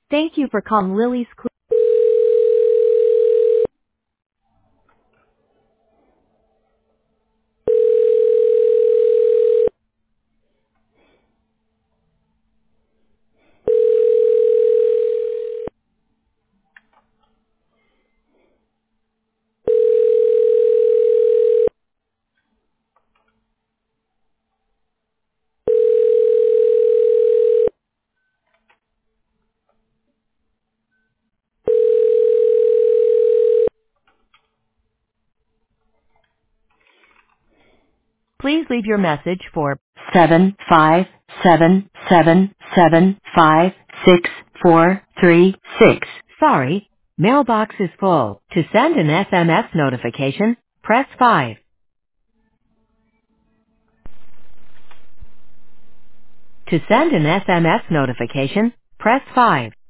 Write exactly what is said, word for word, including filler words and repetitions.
Thank you for calling Lily's Cl- Please leave your message for seven five seven seven seven five six four three six. Sorry, mailbox is full. To send an S M S notification, press five. To send an S M S notification, press five.